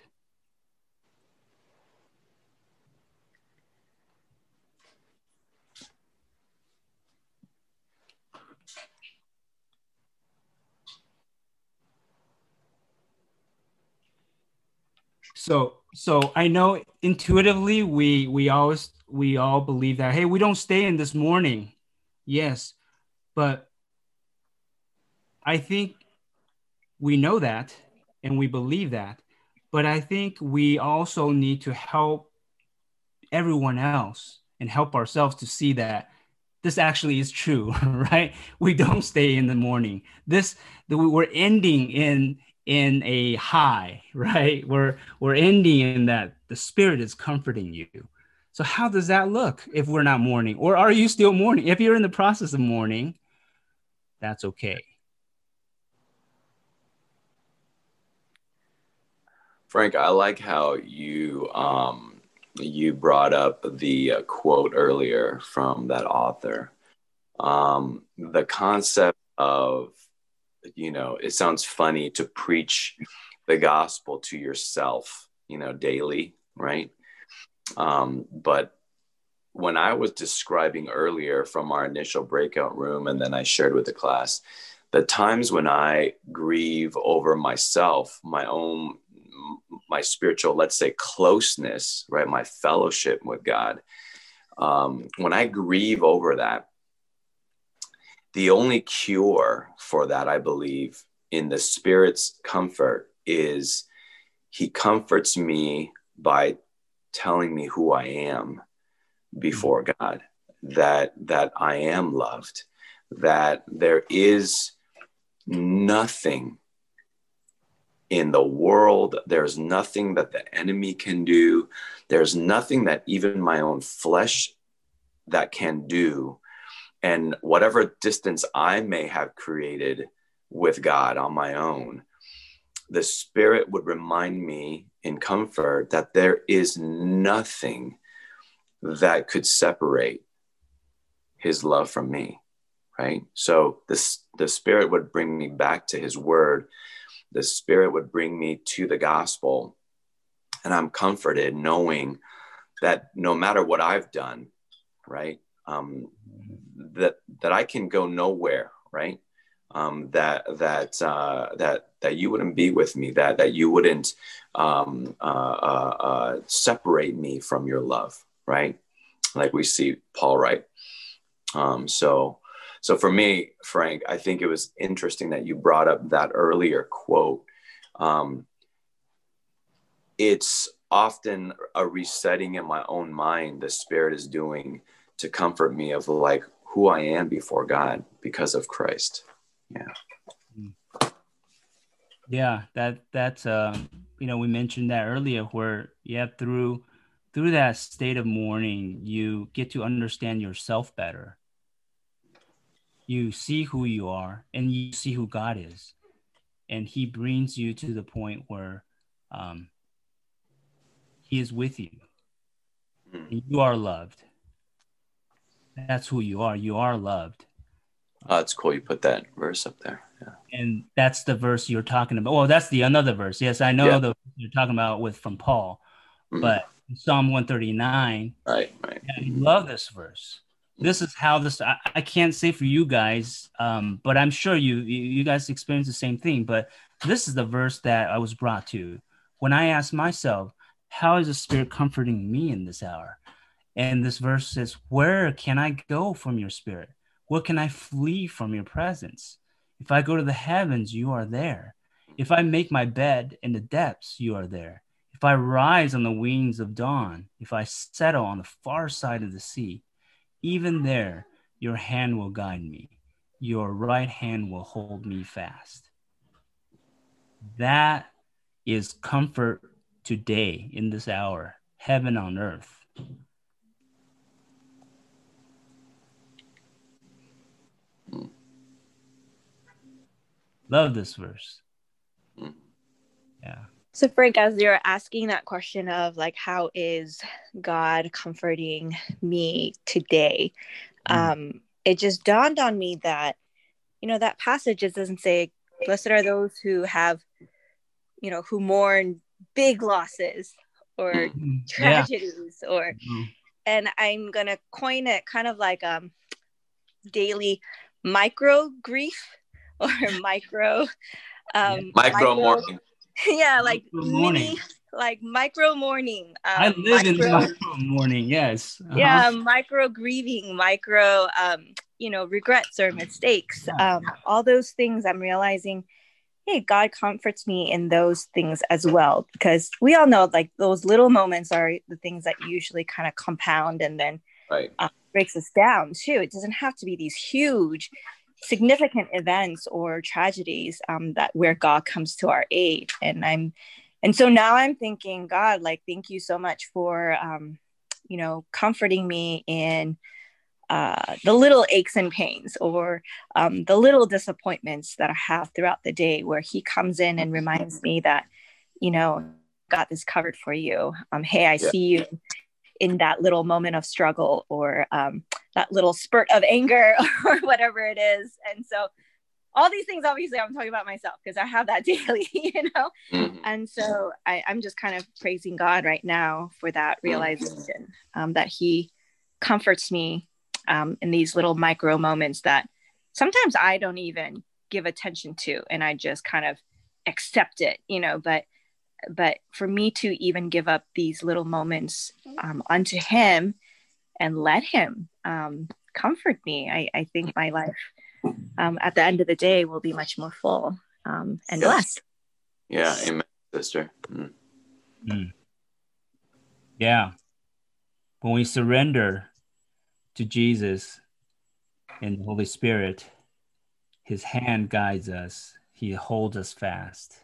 So I know intuitively we all believe that, hey, we don't stay in this morning. Yes, but I think we know that and we believe that, but I think we also need to help everyone else and help ourselves to see that this actually is true, right? We don't stay in the morning. We're ending in a high, right? We're ending in that the Spirit is comforting you. So how does that look if we're not mourning? Or are you still mourning? If you're in the process of mourning, that's okay. Frank, I like how you brought up the quote earlier from that author. The concept of, it sounds funny to preach the gospel to yourself, daily, right? But when I was describing earlier from our initial breakout room, and then I shared with the class, the times when I grieve over myself, my spiritual, let's say, closeness, right? My fellowship with God. When I grieve over that, the only cure for that, I believe, in the Spirit's comfort is he comforts me by telling me who I am before God, that I am loved, that there is nothing in the world, there's nothing that the enemy can do, there's nothing that even my own flesh that can do. And whatever distance I may have created with God on my own, the Spirit would remind me in comfort that there is nothing that could separate his love from me, right? So the Spirit would bring me back to his word. The Spirit would bring me to the gospel. And I'm comforted knowing that no matter what I've done, right, that I can go nowhere, right? That you wouldn't be with me, that you wouldn't separate me from your love, right? Like we see Paul write. So for me, Frank, I think it was interesting that you brought up that earlier quote. It's often a resetting in my own mind the Spirit is doing to comfort me of like who I am before God because of Christ. Yeah, that's we mentioned that earlier, where through that state of mourning, you get to understand yourself better. You see who you are and you see who God is, and he brings you to the point where he is with you and you are loved. That's who you are. You are loved. Oh, it's cool you put that verse up there. Yeah. And that's the verse you're talking about. Well, that's the another verse. Yes, I know the you're talking about from Paul, but Psalm 139. Right. Yeah, I love this verse. This is how this. I can't say for you guys, but I'm sure you guys experience the same thing. But this is the verse that I was brought to when I asked myself, "How is the Spirit comforting me in this hour?" And this verse says, "Where can I go from your Spirit? Where can I flee from your presence? If I go to the heavens, you are there. If I make my bed in the depths, you are there. If I rise on the wings of dawn, if I settle on the far side of the sea, even there, your hand will guide me. Your right hand will hold me fast." That is comfort today in this hour, heaven on earth. Love this verse. Yeah. So Frank, as you're asking that question of like, how is God comforting me today? It just dawned on me that, that passage, it doesn't say, blessed are those who have, who mourn big losses or tragedies and I'm going to coin it kind of like daily micro grief or micro mourning. Yeah, like mini, like micro mourning. I live in micro mourning. Yes. Yeah, micro grieving, micro, regrets or mistakes. All those things I'm realizing, hey, God comforts me in those things as well, because we all know like those little moments are the things that usually kind of compound and then breaks us down too. It doesn't have to be these huge, significant events or tragedies that where God comes to our aid. And so now I'm thinking, God, like, thank you so much for, comforting me in the little aches and pains or the little disappointments that I have throughout the day, where he comes in and reminds me that, got this covered for you. Hey, I see you in that little moment of struggle or that little spurt of anger or whatever it is. And so all these things, obviously I'm talking about myself because I have that daily, And so I'm just kind of praising God right now for that realization that he comforts me in these little micro moments that sometimes I don't even give attention to. And I just kind of accept it, but for me to even give up these little moments unto him and let him comfort me, I think my life at the end of the day will be much more full and blessed. Yeah, amen, sister. Yeah. When we surrender to Jesus and the Holy Spirit, his hand guides us. He holds us fast.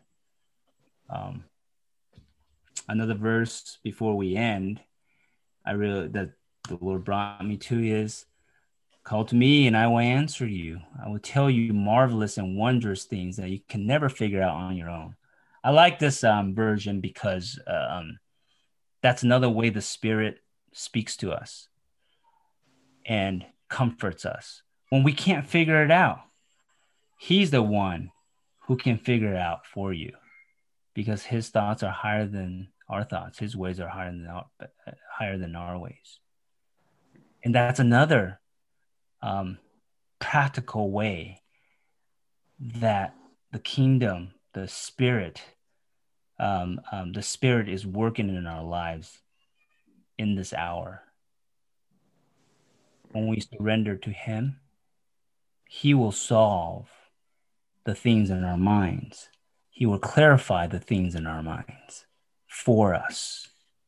Another verse before we end, that the Lord brought me to is, call to me and I will answer you. I will tell you marvelous and wondrous things that you can never figure out on your own. I like this version because that's another way the Spirit speaks to us and comforts us. When we can't figure it out, he's the one who can figure it out for you, because his thoughts are higher than our thoughts. His ways are higher than our ways. And that's another practical way that the kingdom, the Spirit is working in our lives in this hour. When we surrender to him, he will solve the things in our minds. He will clarify the things in our minds for us.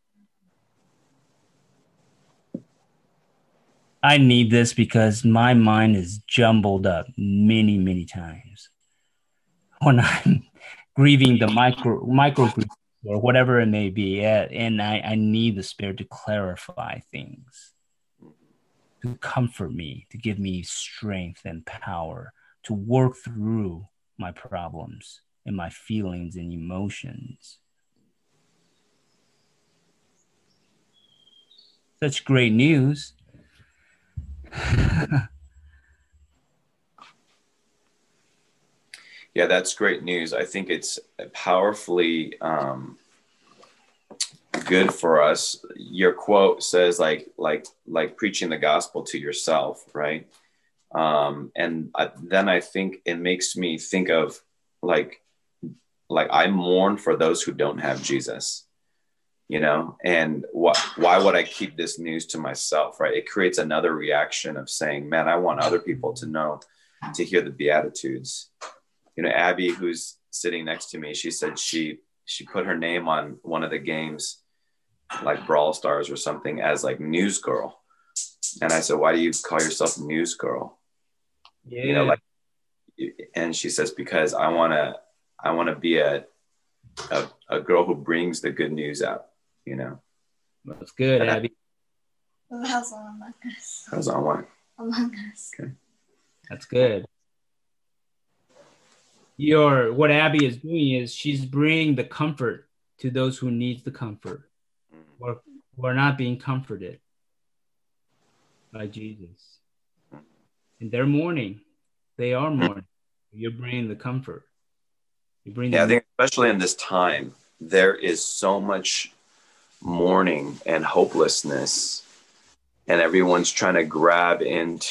I need this because my mind is jumbled up many, many times when I'm grieving the micro grief or whatever it may be. And I need the Spirit to clarify things, to comfort me, to give me strength and power to work through my problems and my feelings and emotions. Such great news. Yeah, that's great news. I think it's powerfully good for us. Your quote says like preaching the gospel to yourself, right? Then I think it makes me think of like I mourn for those who don't have Jesus, and why would I keep this news to myself, right? It creates another reaction of saying, man, I want other people to hear the Beatitudes. Abby, who's sitting next to me, she said she put her name on one of the games, like Brawl Stars or something, as like News Girl. And I said, why do you call yourself News Girl? Yeah. And she says, because I want to be a girl who brings the good news out, That's good, Abby. How's on Among Us? How's on what? Among Us. Okay. That's good. what Abby is doing is she's bringing the comfort to those who need the comfort, or who are not being comforted by Jesus. And they're mourning. They are mourning. You're bringing the comfort. You bring. Yeah, I think especially in this time, there is so much mourning and hopelessness, and everyone's trying to grab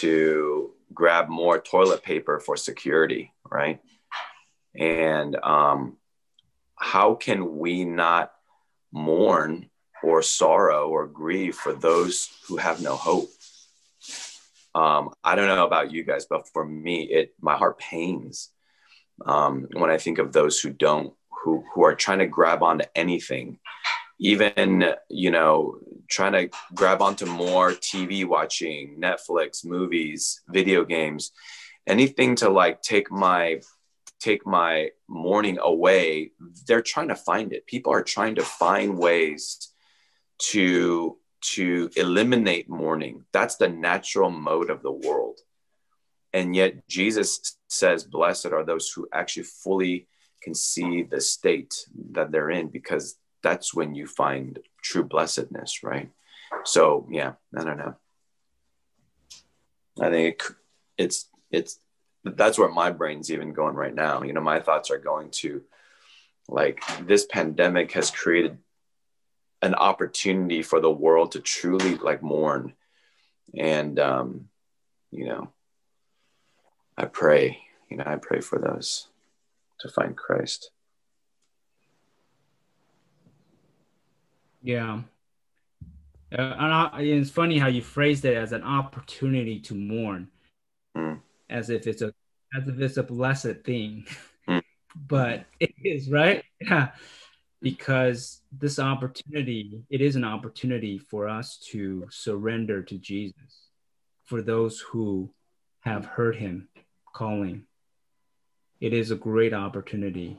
more toilet paper for security, right? And how can we not mourn or sorrow or grieve for those who have no hope? I don't know about you guys, but for me, my heart pains when I think of those who are trying to grab onto anything, even, trying to grab onto more TV watching, Netflix, movies, video games, anything to like take my mourning away. They're trying to find it. People are trying to find ways to eliminate mourning. That's the natural mode of the world. And yet Jesus says, blessed are those who actually fully can see the state that they're in, because that's when you find true blessedness, right? So yeah, I don't know. I think that's where my brain's even going right now. My thoughts are going to, like, this pandemic has created an opportunity for the world to truly like mourn. And, I pray for those to find Christ. Yeah. And it's funny how you phrased it as an opportunity to mourn, as if it's a blessed thing, but it is, right? Yeah, because it is an opportunity for us to surrender to Jesus, for those who have heard him calling. It is a great opportunity.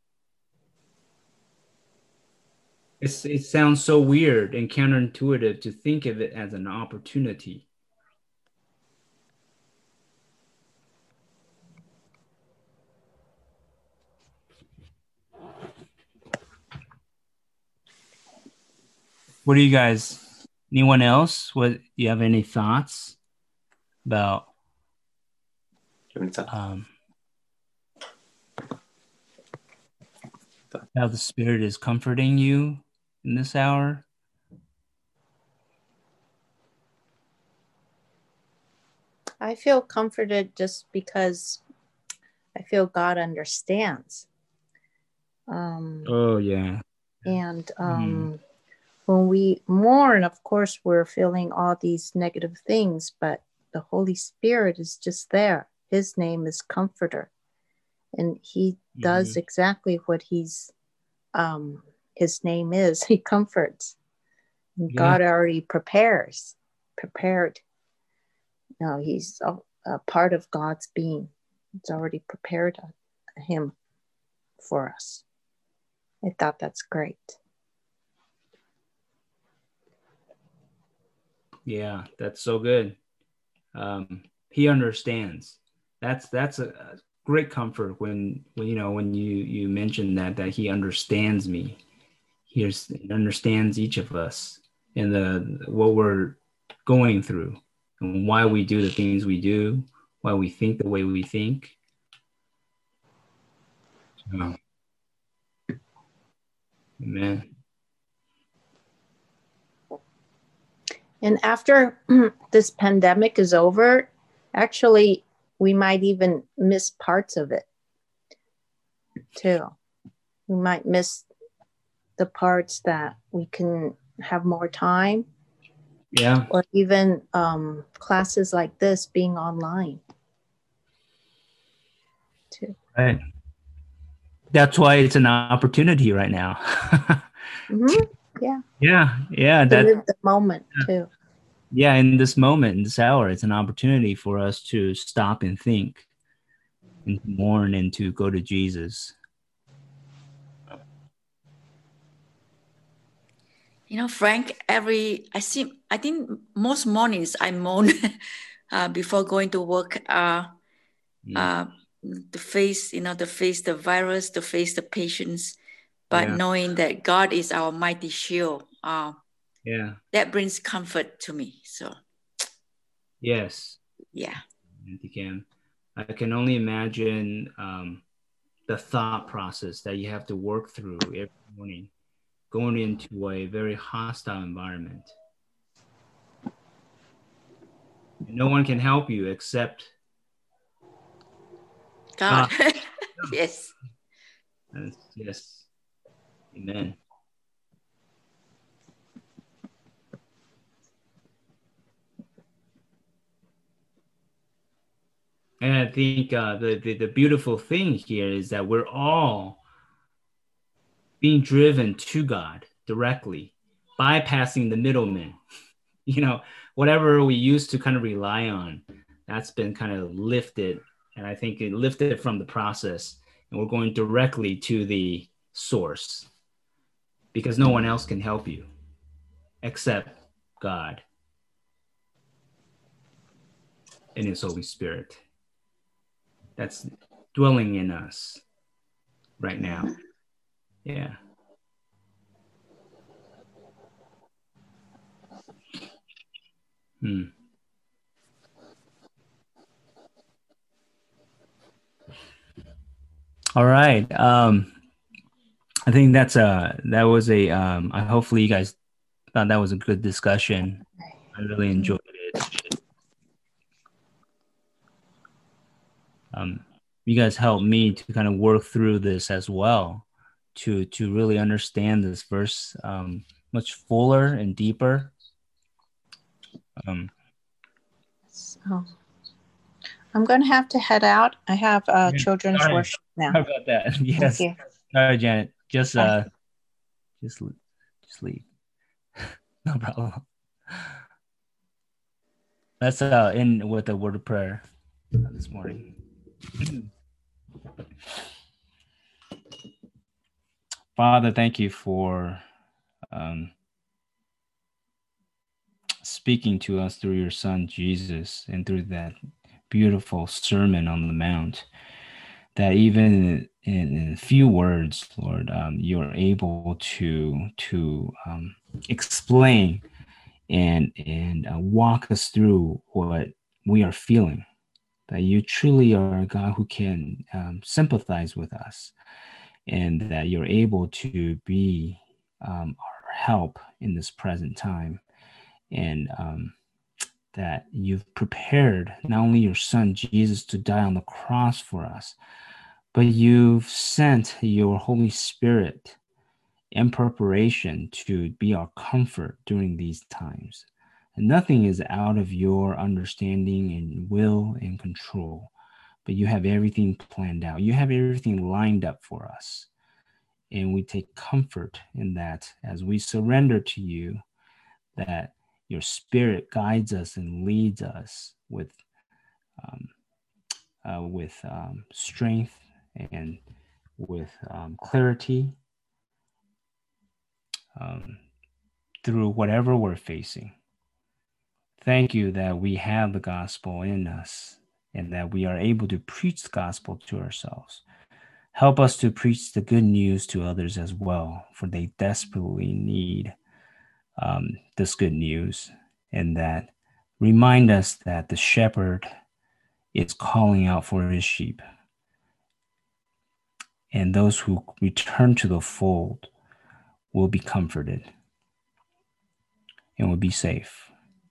It sounds so weird and counterintuitive to think of it as an opportunity. What do you guys, anyone else? Do you have any thoughts about how the Spirit is comforting you in this hour? I feel comforted just because I feel God understands. Oh, yeah. And when we mourn, of course, we're feeling all these negative things, but the Holy Spirit is just there. His name is Comforter. And he does exactly what his name is. He comforts. And God already prepared. No, he's a part of God's being. It's already prepared him for us. I thought that's great. Yeah, that's so good. He understands. That's a great comfort when you mention that he understands me. He understands each of us and what we're going through and why we do the things we do, why we think the way we think. So, amen. And after this pandemic is over, actually, we might even miss parts of it too. We might miss the parts that we can have more time. Yeah. Or even classes like this being online too. Right. That's why it's an opportunity right now. Yeah. Yeah. To live the moment too. Yeah, in this moment, in this hour, it's an opportunity for us to stop and think and mourn and to go to Jesus. Frank, I think most mornings I mourn before going to work to face, to face the virus, to face the patients, but knowing that God is our mighty shield. That brings comfort to me. So. Yes. Yeah. I can only imagine the thought process that you have to work through every morning, going into a very hostile environment. No one can help you except God. Yes. Yes. Amen. And I think the beautiful thing here is that we're all being driven to God directly, bypassing the middlemen. Whatever we used to kind of rely on, that's been kind of lifted. And I think it lifted from the process. And we're going directly to the source because no one else can help you except God and His Holy Spirit that's dwelling in us right now. Yeah. All right. I think hopefully you guys thought that was a good discussion. I really enjoyed it. You guys helped me to kind of work through this as well, to really understand this verse much fuller and deeper. So I'm going to have to head out. I have children's worship now. How about that? Yes. All right, Janet. Just leave. No problem. Let's end with a word of prayer this morning. Father, thank you for speaking to us through your Son, Jesus, and through that beautiful Sermon on the Mount, that even in a few words, Lord, you're able to explain and walk us through what we are feeling, that you truly are a God who can sympathize with us, and that you're able to be our help in this present time, and that you've prepared not only your Son Jesus to die on the cross for us, but you've sent your Holy Spirit in preparation to be our comfort during these times. And nothing is out of your understanding and will and control, but you have everything planned out. You have everything lined up for us. And we take comfort in that as we surrender to you, that your Spirit guides us and leads us with strength and with clarity through whatever we're facing. Thank you that we have the gospel in us and that we are able to preach the gospel to ourselves. Help us to preach the good news to others as well, for they desperately need this good news, and that remind us that the shepherd is calling out for his sheep, and those who return to the fold will be comforted and will be safe.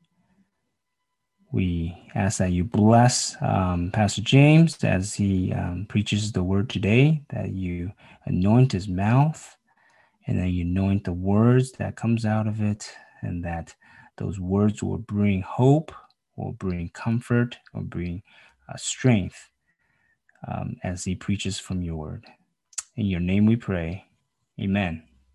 We ask that you bless Pastor James as he preaches the word today, that you anoint his mouth, and that you anoint the words that comes out of it, and that those words will bring hope, will bring comfort, will bring strength as he preaches from your word. In your name we pray. Amen.